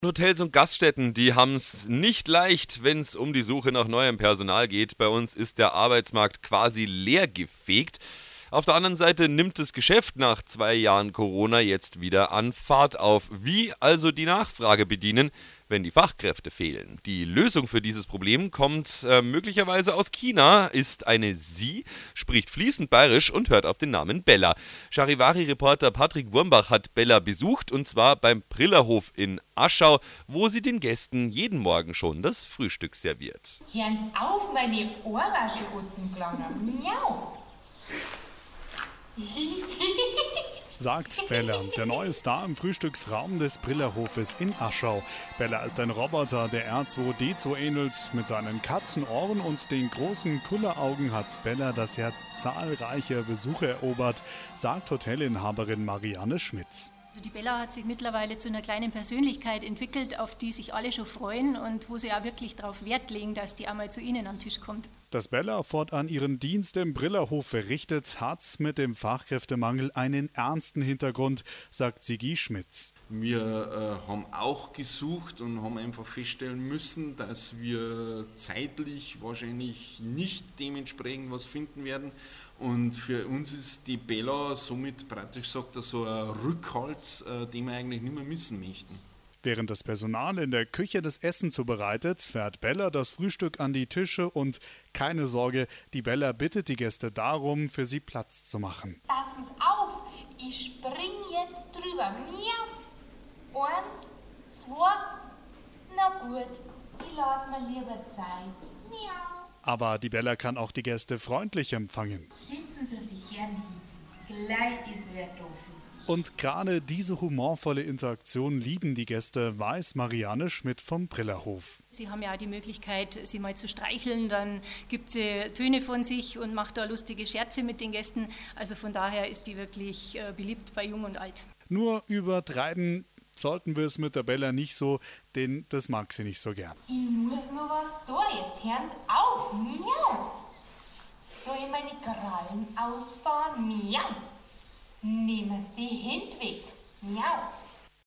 Hotels und Gaststätten, die haben es nicht leicht, wenn es um die Suche nach neuem Personal geht. Bei uns ist der Arbeitsmarkt quasi leergefegt. Auf der anderen Seite nimmt das Geschäft nach 2 Jahren Corona jetzt wieder an Fahrt auf. Wie also die Nachfrage bedienen, wenn die Fachkräfte fehlen? Die Lösung für dieses Problem kommt möglicherweise aus China, ist eine Sie, spricht fließend Bayerisch und hört auf den Namen Bella. Charivari-Reporter Patrick Wurmbach hat Bella besucht, und zwar beim Brillerhof in Aschau, wo sie den Gästen jeden Morgen schon das Frühstück serviert. Hören auf, meine Ohrwaschelputzen klauen. Miau. Sagt Bella, der neue Star im Frühstücksraum des Brillerhofes in Aschau. Bella ist ein Roboter, der R2D2 ähnelt. Mit seinen Katzenohren und den großen Kulleraugen hat Bella das Herz zahlreicher Besucher erobert, sagt Hotelinhaberin Marianne Schmidt. Also die Bella hat sich mittlerweile zu einer kleinen Persönlichkeit entwickelt, auf die sich alle schon freuen und wo sie auch wirklich darauf Wert legen, dass die einmal zu ihnen am Tisch kommt. Dass Bella fortan ihren Dienst im Brillerhof verrichtet, hat mit dem Fachkräftemangel einen ernsten Hintergrund, sagt Sigi Schmidt. Wir haben auch gesucht und haben einfach feststellen müssen, dass wir zeitlich wahrscheinlich nicht dementsprechend was finden werden. Und für uns ist die Bella somit praktisch sagt er so ein Rückhalt, den wir eigentlich nicht mehr missen möchten. Während das Personal in der Küche das Essen zubereitet, fährt Bella das Frühstück an die Tische und keine Sorge, die Bella bittet die Gäste darum, für sie Platz zu machen. Passen Sie auf, ich spring jetzt drüber. Miau. 1, 2, na gut, ich lass mir lieber Zeit. Miau. Aber die Bella kann auch die Gäste freundlich empfangen. Sitzen Sie sich gern hin. Gleich ist wer doof ist. Und gerade diese humorvolle Interaktion lieben die Gäste, weiß Marianne Schmidt vom Brillerhof. Sie haben ja auch die Möglichkeit, sie mal zu streicheln, dann gibt sie Töne von sich und macht da lustige Scherze mit den Gästen. Also von daher ist die wirklich beliebt bei Jung und Alt. Nur übertreiben sollten wir es mit der Bella nicht so, denn das mag sie nicht so gern. Ich muss noch was da, jetzt hören Sie auf. Miau. Soll ich meine Krallen ausfahren? Miau. Nehmen Sie die Hände weg. Miau.